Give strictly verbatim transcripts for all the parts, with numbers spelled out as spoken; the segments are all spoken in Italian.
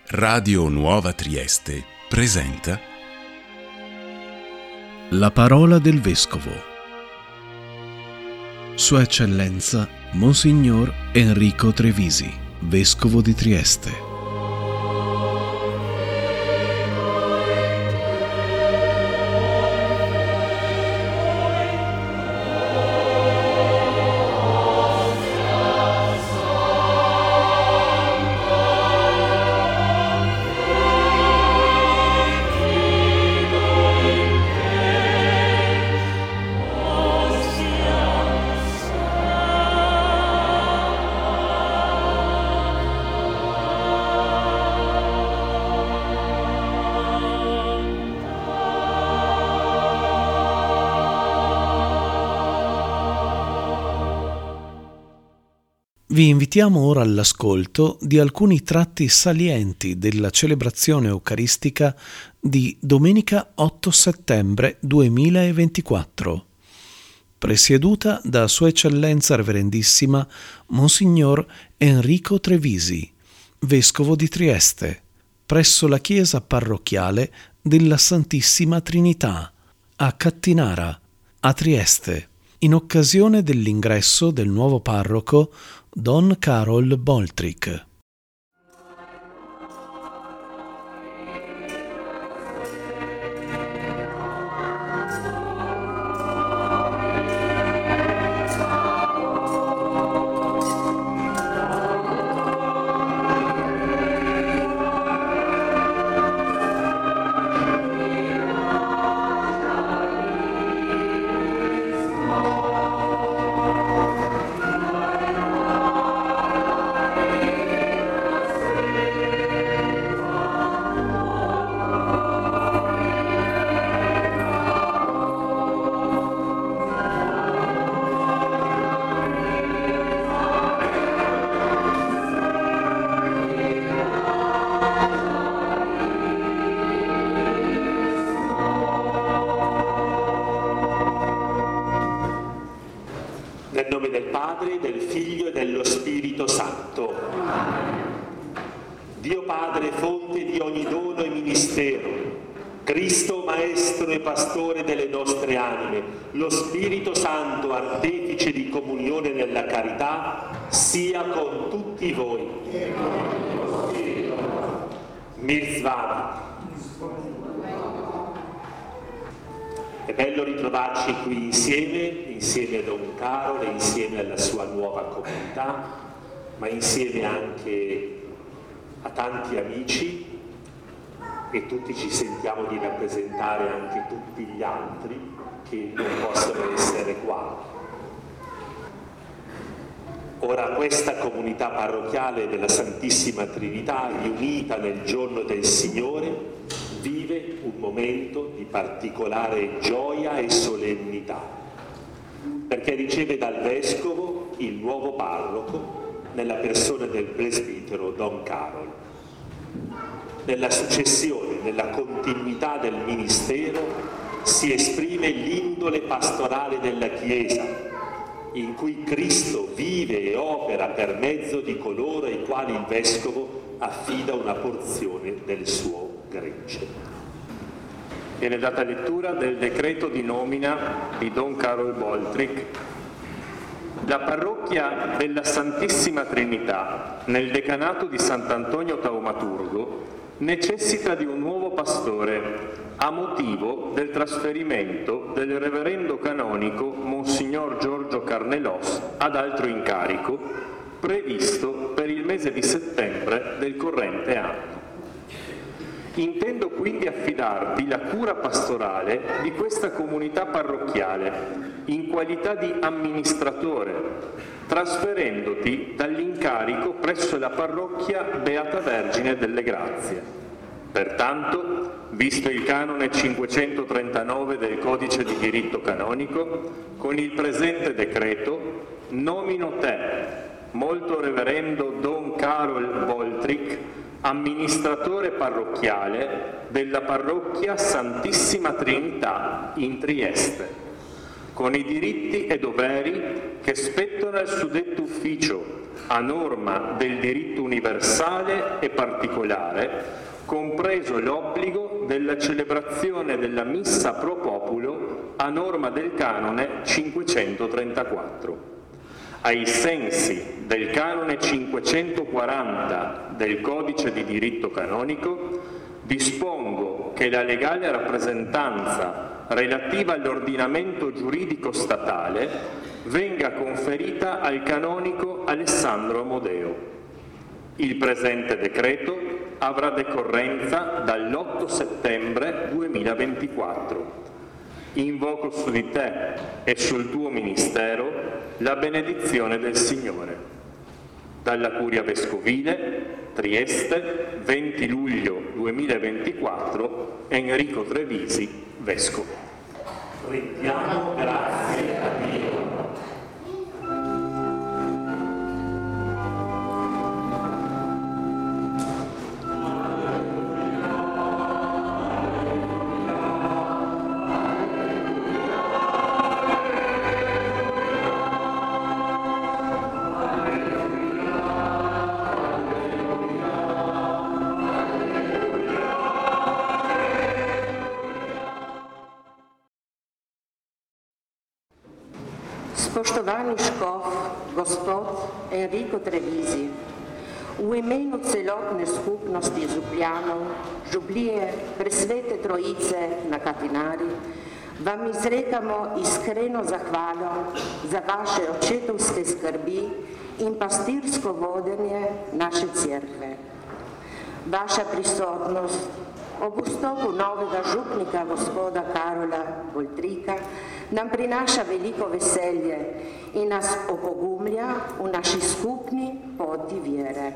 Radio Nuova Trieste presenta La parola del Vescovo. Sua Eccellenza Monsignor Enrico Trevisi, Vescovo di Trieste. Vi invitiamo ora all'ascolto di alcuni tratti salienti della celebrazione eucaristica di domenica otto settembre duemilaventiquattro, presieduta da Sua Eccellenza Reverendissima Monsignor Enrico Trevisi, Vescovo di Trieste, presso la chiesa parrocchiale della Santissima Trinità, a Cattinara, a Trieste, in occasione dell'ingresso del nuovo parroco Don Karol Boltrik. Nel nome del Padre, del Figlio e dello Spirito Santo. Dio Padre, fonte di ogni dono e ministero, Cristo Maestro e Pastore delle nostre anime, lo Spirito Santo, artefice di comunione nella carità, sia con tutti voi. Mirzvah. È bello ritrovarci qui insieme, insieme a Don Karol e insieme alla sua nuova comunità, ma insieme anche a tanti amici, e tutti ci sentiamo di rappresentare anche tutti gli altri che non possono essere qua. Ora questa comunità parrocchiale della Santissima Trinità, riunita nel giorno del Signore, vive un momento di particolare gioia e solennità, perché riceve dal Vescovo il nuovo parroco nella persona del presbitero Don Karol. Nella successione, nella continuità del ministero, si esprime l'indole pastorale della Chiesa, in cui Cristo vive e opera per mezzo di coloro ai quali il Vescovo affida una porzione del suo gregge. Viene data lettura del decreto di nomina di Don Karol Boltrik. La parrocchia della Santissima Trinità nel decanato di Sant'Antonio Taumaturgo necessita di un nuovo pastore a motivo del trasferimento del reverendo canonico Monsignor Giorgio Carnelos ad altro incarico previsto per il mese di settembre del corrente anno. Intendo quindi affidarti la cura pastorale di questa comunità parrocchiale in qualità di amministratore, trasferendoti dall'incarico presso la parrocchia Beata Vergine delle Grazie. Pertanto, visto il canone cinquecentotrentanove del Codice di diritto canonico, con il presente decreto nomino te, molto reverendo Don Karol Boltrik, amministratore parrocchiale della parrocchia Santissima Trinità in Trieste, con i diritti e doveri che spettano al suddetto ufficio a norma del diritto universale universale e particolare, compreso l'obbligo della celebrazione della Missa pro populo a norma del canone cinquecentotrentaquattro. Ai sensi del canone cinquecentoquaranta del Codice di diritto canonico, dispongo che la legale rappresentanza relativa all'ordinamento giuridico statale venga conferita al canonico Alessandro Amodeo. Il presente decreto avrà decorrenza dall'otto settembre duemilaventiquattro. Invoco su di te e sul tuo ministero la benedizione del Signore. Dalla Curia Vescovile, Trieste, venti luglio duemilaventiquattro, Enrico Trevisi, Vescovo. Rendiamo grazie a Dio. Spoštovani škof, gospod Enrico Trevisi, v imenu celotne skupnosti Župljanov, Župlije, Presvete Trojice na Katinari, vam izrekamo iskreno zahvalo za vaše očetovske skrbi in pastirsko vodenje naše cerkve. Vaša prisotnost ob vstopu novega župnika gospoda Karola Boltrika nam prinaša veliko veselje in nas opogumlja v naši skupni poti vere.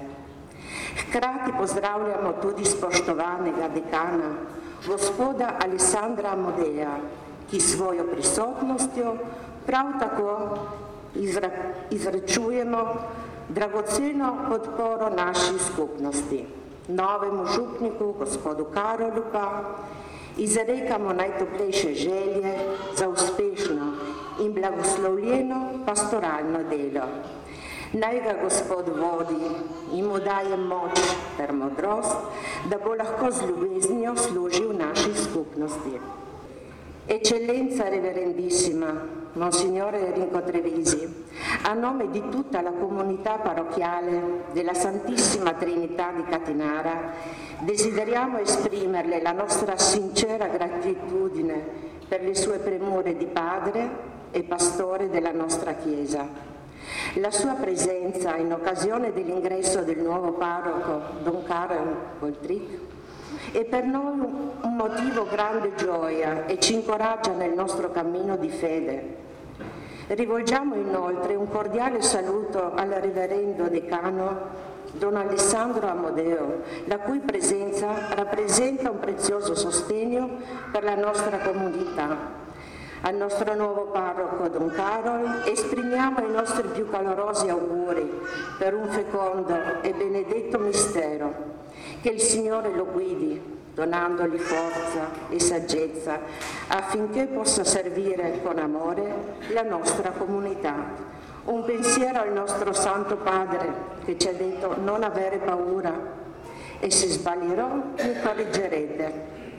Hkrati pozdravljamo tudi spoštovanega dekana, gospoda Alessandra Amodeja, ki svojo prisotnostjo prav tako izra, izrečujemo dragoceno podporo naši skupnosti. Novemu župniku, gospodu Karolu pa, izrekamo najtoplejše želje za uspešno in blagoslovljeno pastoralno delo. Naj ga Gospod vodi in mu daje moč ter modrost, da bo lahko z ljubeznijo služil naši skupnosti. Eccellenza Reverendissima, Monsignore Enrico Trevisi, a nome di tutta la comunità parrocchiale della Santissima Trinità di Catinara, desideriamo esprimerle la nostra sincera gratitudine per le sue premure di padre e pastore della nostra Chiesa. La sua presenza in occasione dell'ingresso del nuovo parroco, Don Karol Boltric, è per noi un motivo grande gioia e ci incoraggia nel nostro cammino di fede. Rivolgiamo inoltre un cordiale saluto al reverendo decano Don Alessandro Amodeo, la cui presenza rappresenta un prezioso sostegno per la nostra comunità. Al nostro nuovo parroco Don Karol esprimiamo i nostri più calorosi auguri per un fecondo e benedetto mistero. Che il Signore lo guidi, donandogli forza e saggezza, affinché possa servire con amore la nostra comunità. Un pensiero al nostro Santo Padre, che ci ha detto non avere paura, e se sbaglierò mi correggerete.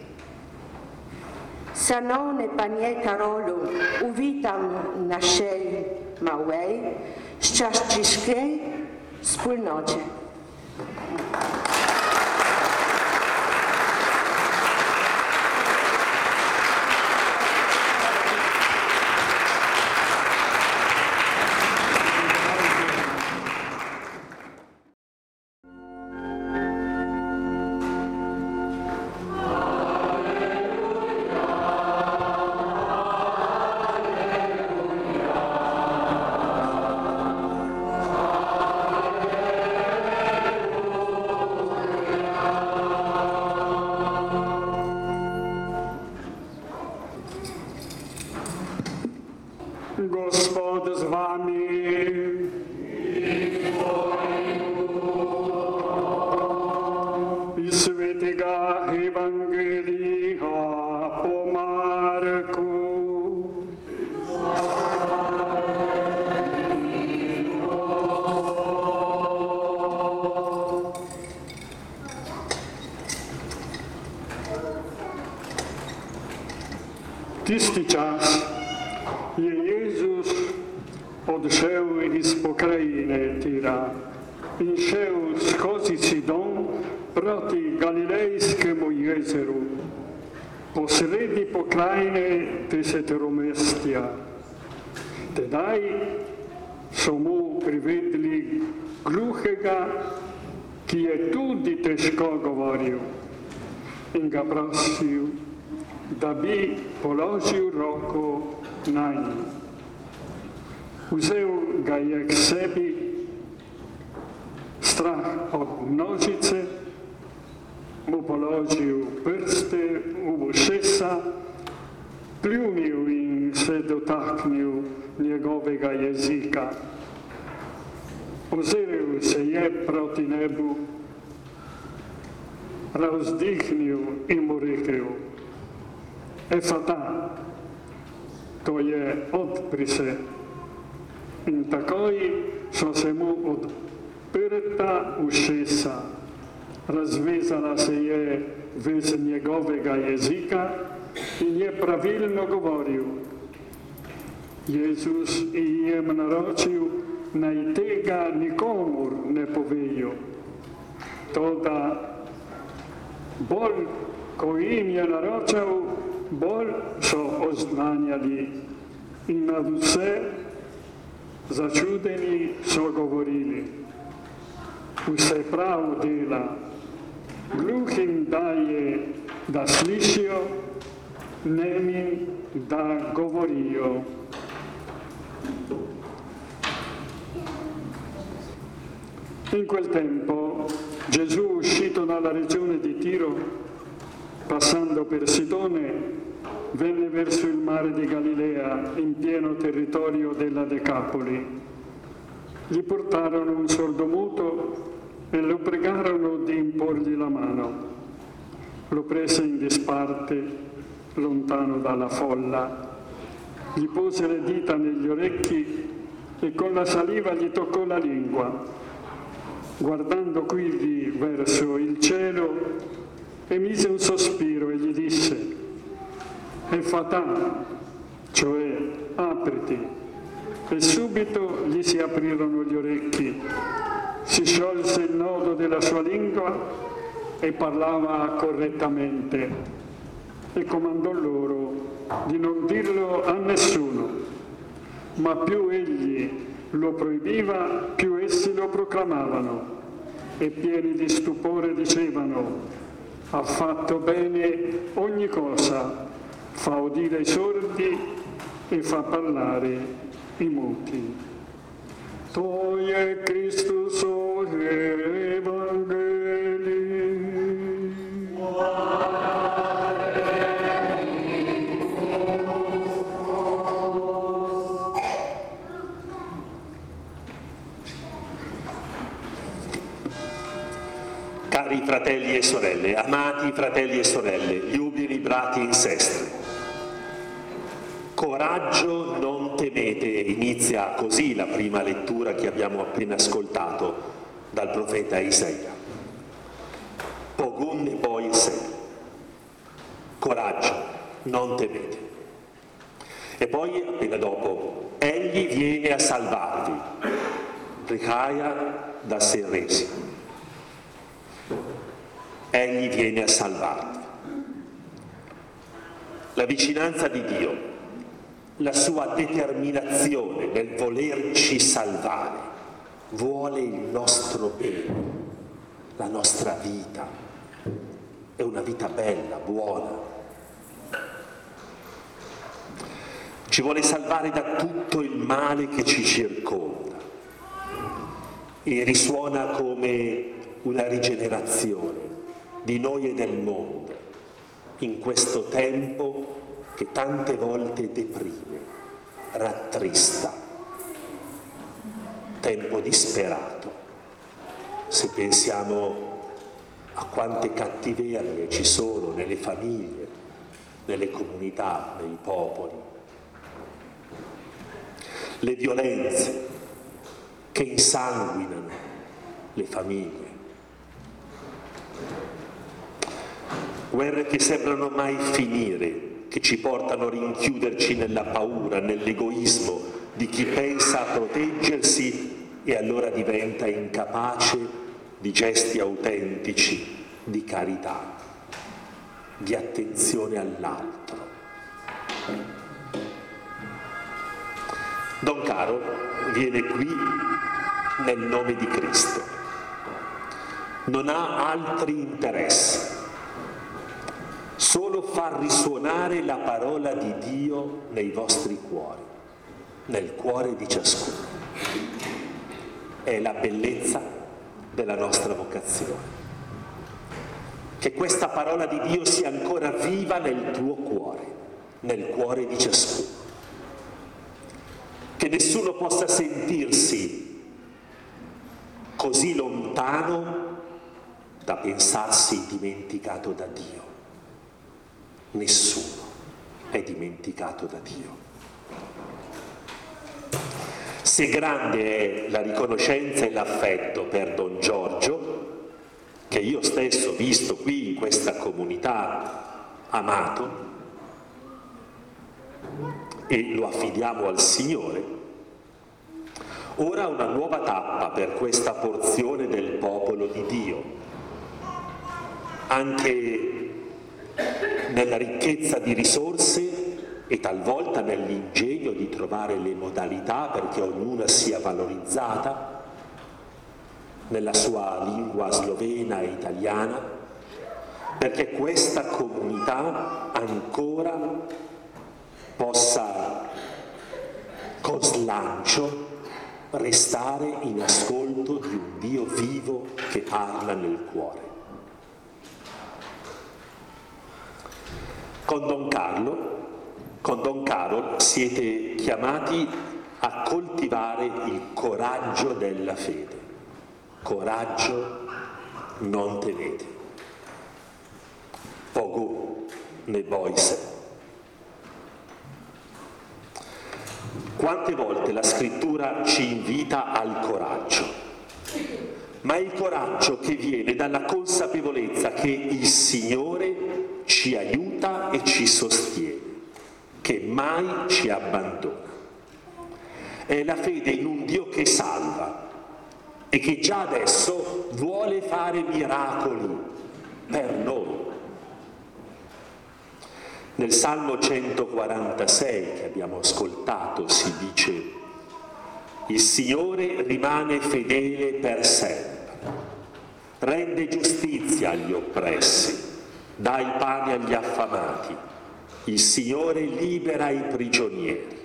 Sanone panie Karolu, uwitam naszej małej, szczęśliwej wspólnocie. Gospod z wami. Iz Svetega Evangelija po Marku. tisti čas je Jezus odšel iz pokrajine Tira in šel skozi Sidon proti Galilejskemu jezeru, posredi pokrajine deseteromestja. Tedaj so mu privedli gluhega, ki je tudi težko govoril, in ga prosil, da bi položil roko nanj. Vzel ga je k sebi, strah od množice, mu položil prste v ušesa, pljunil in se dotaknil njegovega jezika. Ozrel se je proti nebu, razdihnil in mu rekel: Efata, to je odpri se. In takoj so se mu odprta ušesa, razvezala se je vez njegovega jezika in je pravilno govoril. Jezus jim je naročil, naj tega nikomur ne povejo. Toda bolj, ko jim je naročal, bolj so oznanjali in na vse začudeni so govorili: vse prav dela, gluhim daje, da slišijo, nemim, da govorijo. In quel tempo Gesù, uscito dalla regione di Tiro, passando per Sidone, venne verso il mare di Galilea, in pieno territorio della Decapoli. Gli portarono un sordomuto e lo pregarono di imporgli la mano. Lo prese in disparte, lontano dalla folla. Gli pose le dita negli orecchi e con la saliva gli toccò la lingua. Guardando quindi verso il cielo, emise un sospiro e gli disse: Effatà, cioè apriti. E subito gli si aprirono gli orecchi, si sciolse il nodo della sua lingua e parlava correttamente, e comandò loro di non dirlo a nessuno, ma più egli lo proibiva, più essi lo proclamavano, e pieni di stupore dicevano: ha fatto bene ogni cosa, fa udire i sordi e fa parlare i muti. Toe Christus o Evangelii. Cari fratelli e sorelle, amati fratelli e sorelle, gli ubili brati in sestri, coraggio, non temete, inizia così la prima lettura che abbiamo appena ascoltato dal profeta Isaia. Pogun poi se, coraggio, non temete. E poi appena dopo, egli viene a salvarvi, Ricaia da se resi. Egli viene a salvarvi. La vicinanza di Dio, la sua determinazione nel volerci salvare, vuole il nostro bene, la nostra vita. È una vita bella, buona. Ci vuole salvare da tutto il male che ci circonda e risuona come una rigenerazione di noi e del mondo, in questo tempo che tante volte deprime, rattrista, tempo disperato. Se pensiamo a quante cattiverie ci sono nelle famiglie, nelle comunità, nei popoli, le violenze che insanguinano le famiglie, guerre che sembrano mai finire, che ci portano a rinchiuderci nella paura, nell'egoismo di chi pensa a proteggersi e allora diventa incapace di gesti autentici, di carità, di attenzione all'altro. Don Caro viene qui nel nome di Cristo. Non ha altri interessi, solo far risuonare la parola di Dio nei vostri cuori, nel cuore di ciascuno. È la bellezza della nostra vocazione. Che questa parola di Dio sia ancora viva nel tuo cuore, nel cuore di ciascuno. Che nessuno possa sentirsi così lontano da pensarsi dimenticato da Dio. Nessuno è dimenticato da Dio. Se grande è la riconoscenza e l'affetto per Don Giorgio, che io stesso ho visto qui in questa comunità amato, e lo affidiamo al Signore, ora una nuova tappa per questa porzione del popolo di Dio, anche nella ricchezza di risorse e talvolta nell'ingegno di trovare le modalità perché ognuna sia valorizzata nella sua lingua slovena e italiana, perché questa comunità ancora possa con slancio restare in ascolto di un Dio vivo che parla nel cuore. Con Don Carlo, con Don Caro siete chiamati a coltivare il coraggio della fede. Coraggio non tenete. Poco ne boise. Quante volte la scrittura ci invita al coraggio, ma è il coraggio che viene dalla consapevolezza che il Signore ci aiuta e ci sostiene, che mai ci abbandona. È la fede in un Dio che salva e che già adesso vuole fare miracoli per noi. Nel Salmo centoquarantasei che abbiamo ascoltato si dice: il Signore rimane fedele per sempre, rende giustizia agli oppressi, dà il pane agli affamati, il Signore libera i prigionieri.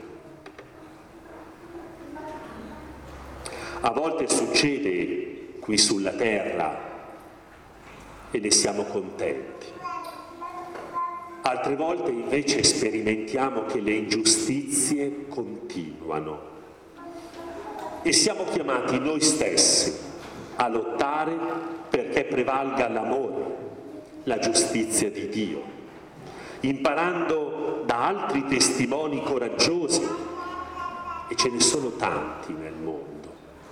A volte succede qui sulla terra e ne siamo contenti. Altre volte invece sperimentiamo che le ingiustizie continuano e siamo chiamati noi stessi a lottare perché prevalga l'amore, la giustizia di Dio, imparando da altri testimoni coraggiosi, e ce ne sono tanti nel mondo,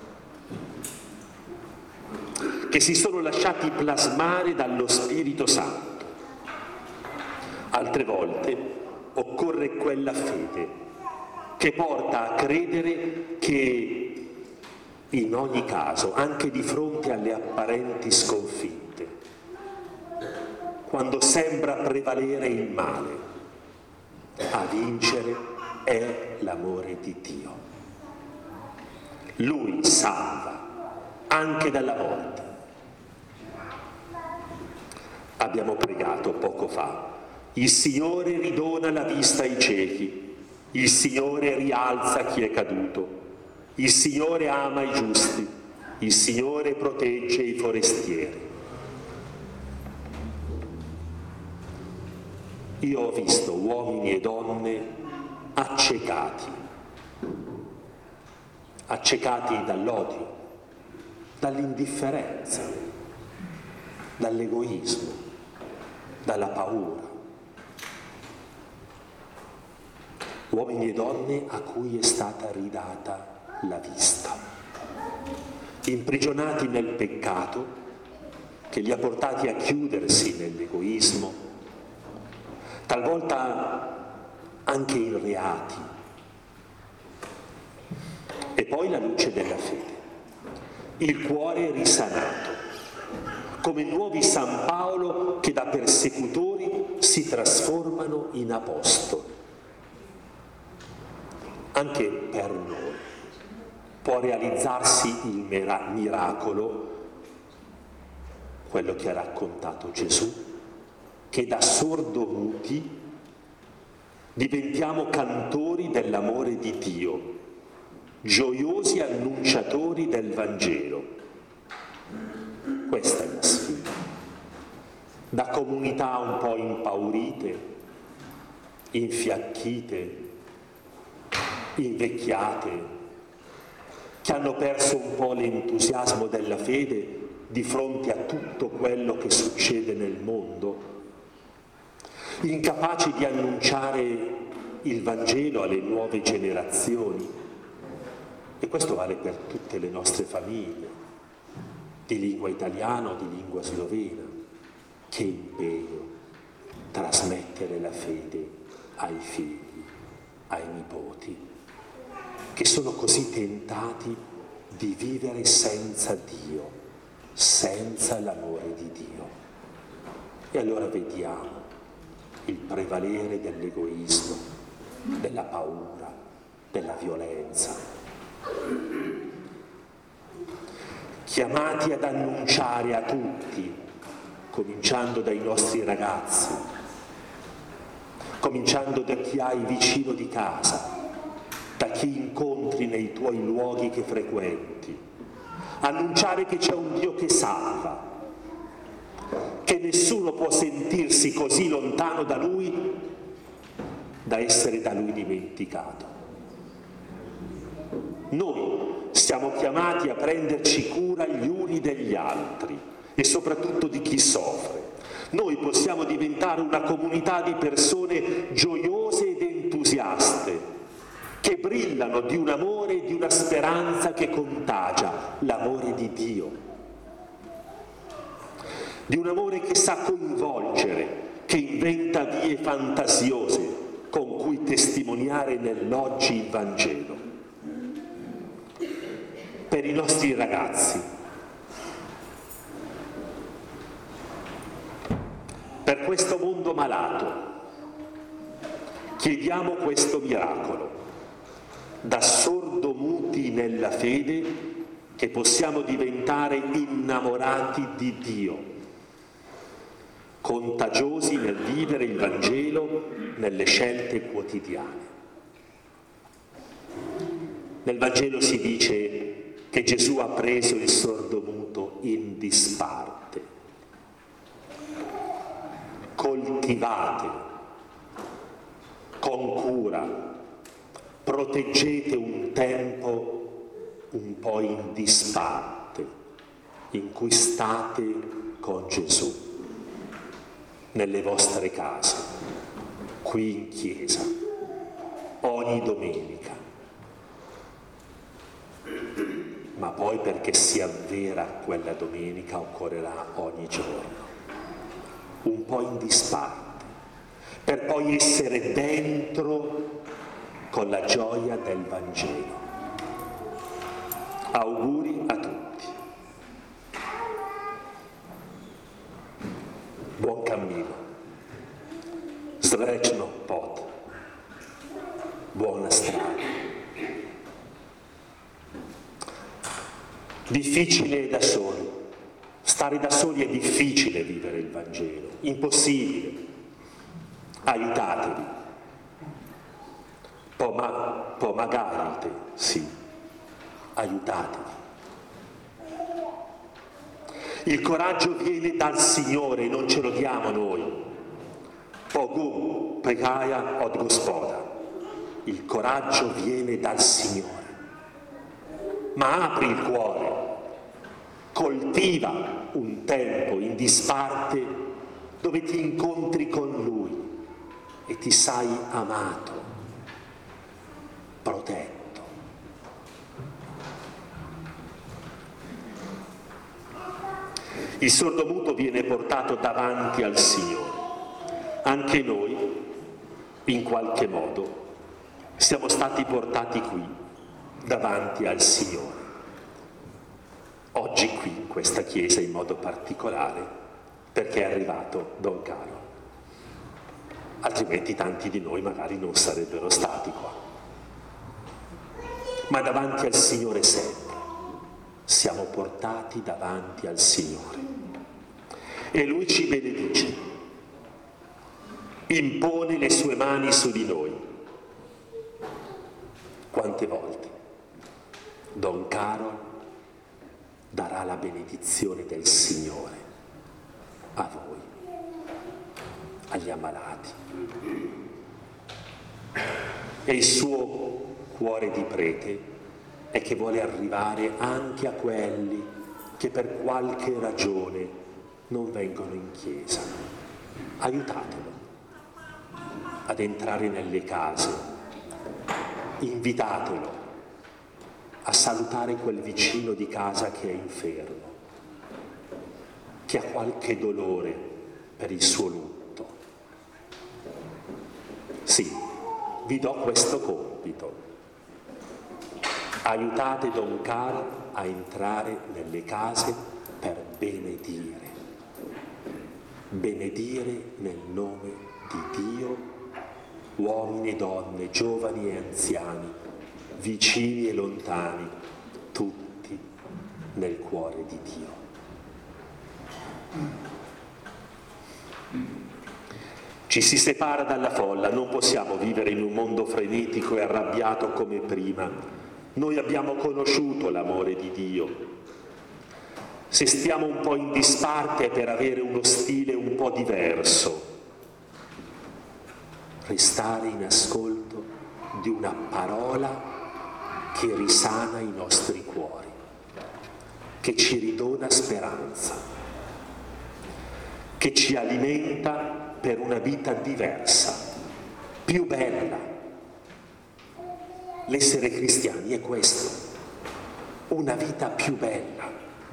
che si sono lasciati plasmare dallo Spirito Santo. Altre volte occorre quella fede che porta a credere che in ogni caso, anche di fronte alle apparenti sconfitte, quando sembra prevalere il male, a vincere è l'amore di Dio. Lui salva anche dalla morte. Abbiamo pregato poco fa: il Signore ridona la vista ai ciechi, il Signore rialza chi è caduto, il Signore ama i giusti, il Signore protegge i forestieri. Io ho visto uomini e donne accecati, accecati dall'odio, dall'indifferenza, dall'egoismo, dalla paura. Uomini e donne a cui è stata ridata la vista, imprigionati nel peccato che li ha portati a chiudersi nell'egoismo, talvolta anche in reati. E poi la luce della fede, il cuore risanato, come nuovi San Paolo che da persecutori si trasformano in apostoli. Anche per noi può realizzarsi il miracolo, quello che ha raccontato Gesù, che da sordomuti diventiamo cantori dell'amore di Dio, gioiosi annunciatori del Vangelo. Questa è la sfida. Da comunità un po' impaurite, infiacchite, invecchiate, che hanno perso un po' l'entusiasmo della fede di fronte a tutto quello che succede nel mondo, incapaci di annunciare il Vangelo alle nuove generazioni. E questo vale per tutte le nostre famiglie, di lingua italiana o di lingua slovena. Che impegno trasmettere la fede ai figli, ai nipoti, che sono così tentati di vivere senza Dio, senza l'amore di Dio. E allora vediamo il prevalere dell'egoismo, della paura, della violenza. Chiamati ad annunciare a tutti, cominciando dai nostri ragazzi, cominciando da chi hai vicino di casa, da chi incontri nei tuoi luoghi che frequenti, annunciare che c'è un Dio che salva, che nessuno può sentirsi così lontano da Lui da essere da Lui dimenticato. Noi siamo chiamati a prenderci cura gli uni degli altri e soprattutto di chi soffre. Noi possiamo diventare una comunità di persone gioiose ed entusiaste, che brillano di un amore e di una speranza che contagia, l'amore di Dio. Di un amore che sa coinvolgere, che inventa vie fantasiose con cui testimoniare nell'oggi il Vangelo. Per i nostri ragazzi, per questo mondo malato, chiediamo questo miracolo, da sordomuti nella fede, che possiamo diventare innamorati di Dio, contagiosi nel vivere il Vangelo nelle scelte quotidiane. Nel Vangelo si dice che Gesù ha preso il sordomuto in disparte. Coltivate con cura, proteggete un tempo un po' in disparte in cui state con Gesù, nelle vostre case, qui in chiesa, ogni domenica. Ma poi perché sia vera quella domenica occorrerà ogni giorno, un po' in disparte, per poi essere dentro con la gioia del Vangelo. Auguri a tutti. Buon cammino. Srećno pot. Buona strada. Difficile da soli. Stare da soli è difficile vivere il Vangelo. Impossibile. Aiutatevi. Poma, pomagajte, sì. Aiutatevi. Il coraggio viene dal Signore, non ce lo diamo noi. Pogum pregaja od Gospoda. Il coraggio viene dal Signore. Ma apri il cuore, coltiva un tempo in disparte dove ti incontri con Lui e ti sai amato, protetto. Il sordomuto viene portato davanti al Signore, anche noi, in qualche modo, siamo stati portati qui, davanti al Signore. Oggi qui, in questa chiesa, in modo particolare, perché è arrivato Don Caro. Altrimenti tanti di noi magari non sarebbero stati qua. Ma davanti al Signore sempre. Siamo portati davanti al Signore. E Lui ci benedice. Impone le sue mani su di noi. Quante volte Don Caro darà la benedizione del Signore a voi, agli ammalati. E il suo cuore di prete è che vuole arrivare anche a quelli che per qualche ragione non vengono in chiesa. Aiutatelo ad entrare nelle case, invitatelo a salutare quel vicino di casa che è infermo, che ha qualche dolore per il suo lutto. Sì, vi do questo compito. Aiutate Don Caro a entrare nelle case per benedire. Benedire nel nome di Dio, uomini e donne, giovani e anziani, vicini e lontani, tutti nel cuore di Dio. Ci si separa dalla folla, non possiamo vivere in un mondo frenetico e arrabbiato come prima. Noi abbiamo conosciuto l'amore di Dio. Se stiamo un po' in disparte è per avere uno stile un po' diverso. Restare in ascolto di una parola che risana i nostri cuori, che ci ridona speranza, che ci alimenta per una vita diversa, più bella. L'essere cristiani è questo, una vita più bella,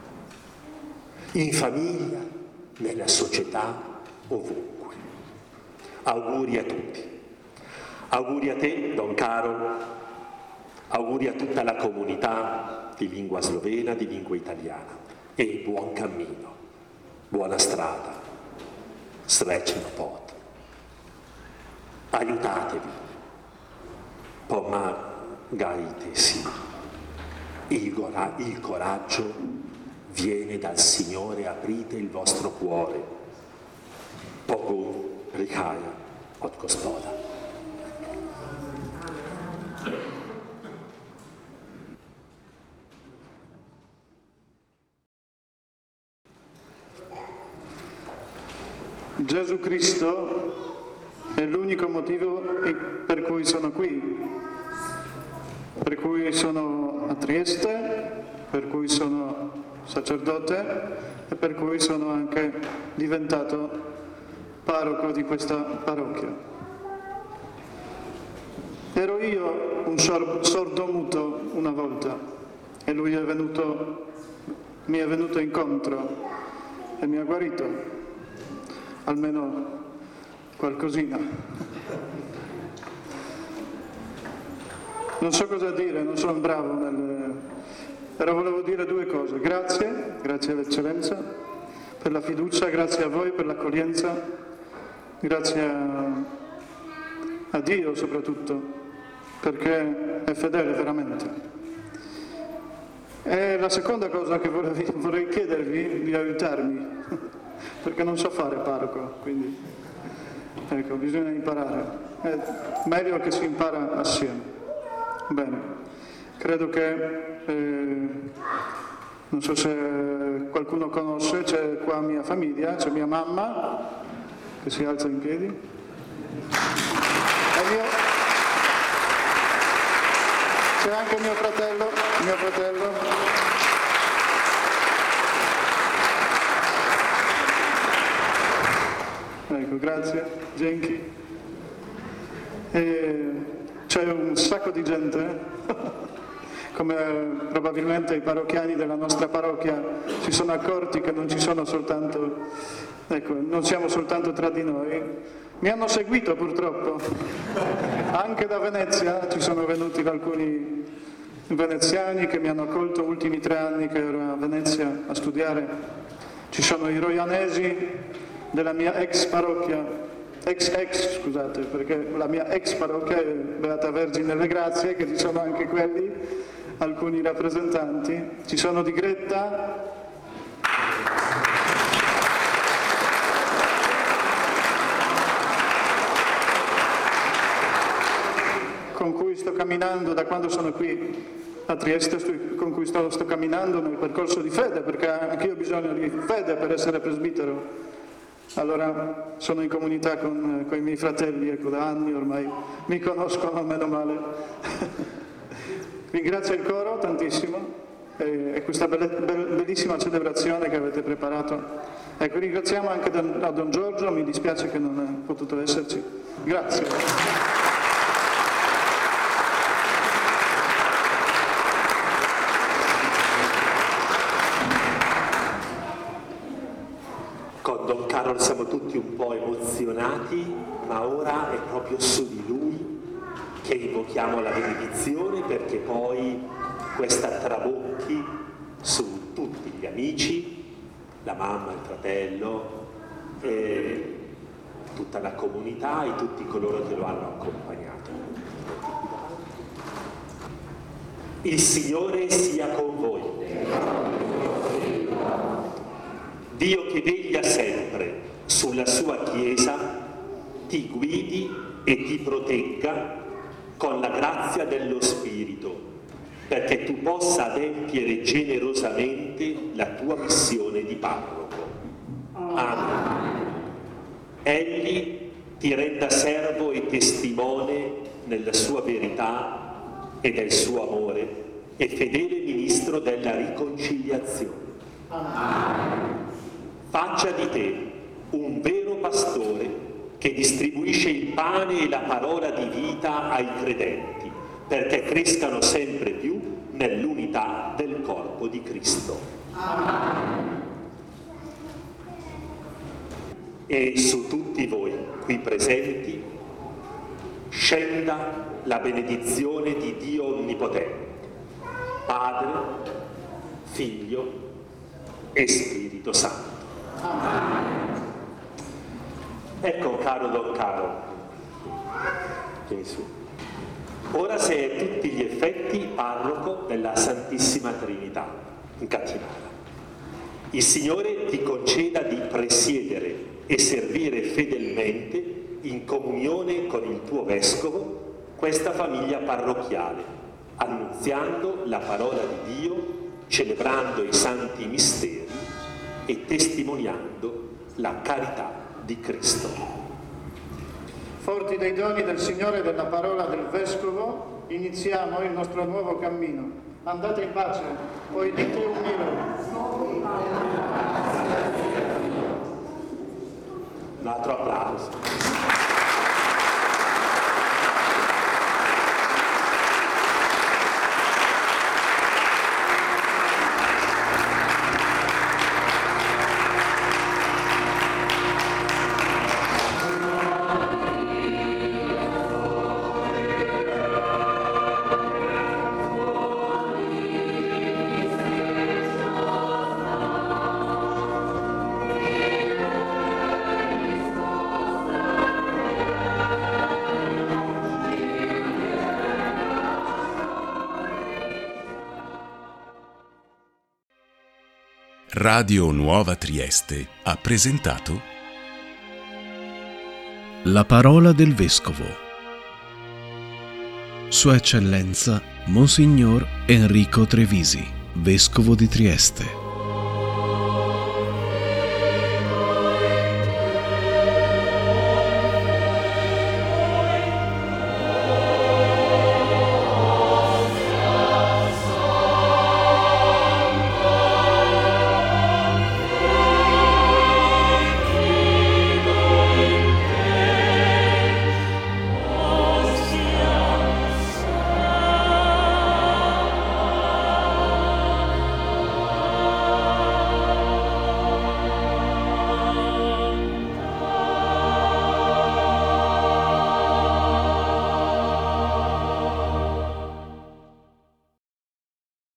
in famiglia, nella società, ovunque. Auguri a tutti. Auguri a te, Don Caro, auguri a tutta la comunità di lingua slovena, di lingua italiana, e buon cammino, buona strada, srećno pot. Aiutatevi, pomagajte si. Il, gora- il coraggio viene dal Signore, aprite il vostro cuore. Pogum ricaja od Gospoda. Gesù Cristo è l'unico motivo per cui sono qui, per cui sono a Trieste, per cui sono sacerdote e per cui sono anche diventato parroco di questa parrocchia. Ero io un sordomuto una volta e lui è venuto, mi è venuto incontro e mi ha guarito. Almeno qualcosina. Non so cosa dire, non sono bravo nel... però volevo dire due cose. Grazie, grazie all'eccellenza per la fiducia, grazie a voi per l'accoglienza, grazie a, a Dio soprattutto, perché è fedele veramente. E la seconda cosa che vorrei, vorrei chiedervi di aiutarmi, perché non so fare parroco, quindi ecco, bisogna imparare. È meglio che si impara assieme. Bene, credo che, eh, non so se qualcuno conosce, c'è qua mia famiglia, c'è mia mamma, che si alza in piedi, e mio, c'è anche mio fratello, mio fratello. Ecco, grazie, Genki. E c'è un sacco di gente come probabilmente i parrocchiani della nostra parrocchia si sono accorti che non ci sono soltanto, ecco, non siamo soltanto tra di noi, mi hanno seguito purtroppo. Anche da Venezia ci sono venuti alcuni veneziani che mi hanno accolto gli ultimi tre anni che ero a Venezia a studiare. Ci sono i roianesi della mia ex parrocchia, ex ex scusate, perché la mia ex parrocchia è Beata Vergine delle Grazie, che ci sono anche quelli, alcuni rappresentanti. Ci sono di Gretta, con cui sto camminando da quando sono qui a Trieste, con cui sto, sto camminando nel percorso di fede, perché anch'io ho bisogno di fede per essere presbitero. Allora sono in comunità con, con i miei fratelli, ecco, da anni ormai mi conoscono, meno male. Ringrazio il coro tantissimo e, e questa belle, bellissima celebrazione che avete preparato. Ecco, ringraziamo anche a Don Giorgio, mi dispiace che non è potuto esserci. Grazie. Con Don Carol siamo tutti un po' emozionati, ma ora è proprio su di lui che invochiamo la benedizione, perché poi questa trabocchi su tutti gli amici, la mamma, il fratello, e tutta la comunità e tutti coloro che lo hanno accompagnato. Il Signore sia con voi. Dio che veglia sempre sulla sua Chiesa ti guidi e ti protegga con la grazia dello Spirito, perché tu possa adempiere generosamente la tua missione di parroco. Amen. Egli ti renda servo e testimone nella sua verità e del suo amore e fedele ministro della riconciliazione. Amen. Faccia di te un vero pastore che distribuisce il pane e la parola di vita ai credenti, perché crescano sempre più nell'unità del corpo di Cristo. Amen. E su tutti voi qui presenti scenda la benedizione di Dio Onnipotente, Padre, Figlio e Spirito Santo. Amen. Ecco, caro Don Caro, vieni su. Ora sei a tutti gli effetti parroco della Santissima Trinità in cattedrale. Il Signore ti conceda di presiedere e servire fedelmente in comunione con il tuo Vescovo questa famiglia parrocchiale, annunziando la parola di Dio, celebrando i santi misteri e testimoniando la carità di Cristo. Forti dei doni del Signore e della parola del Vescovo, iniziamo il nostro nuovo cammino. Andate in pace, poi dite un milo. Un altro applauso. Radio Nuova Trieste ha presentato La parola del Vescovo. Sua Eccellenza Monsignor Enrico Trevisi, Vescovo di Trieste.